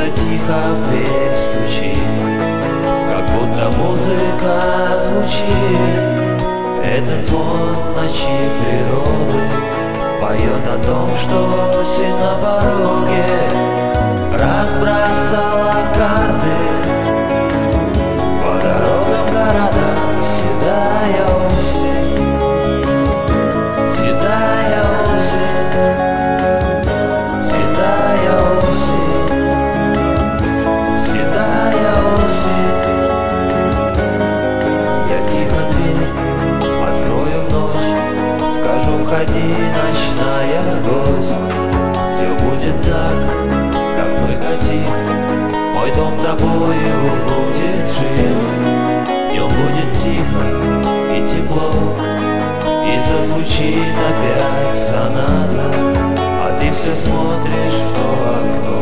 кто-то тихо в дверь стучит, как будто музыка звучит. Это звон ночи природы поет о том, что осень на пороге разбросала карты по дорогам города. Седая осень, седая осень, седая осень, седая осень. Я тихо дверь открою в ночь, скажу: входи, ночная гость. Все будет так, как мы хотим, мой дом тобою будет жив. Днем будет тихо и тепло, и зазвучит опять соната, а ты все смотришь в то окно.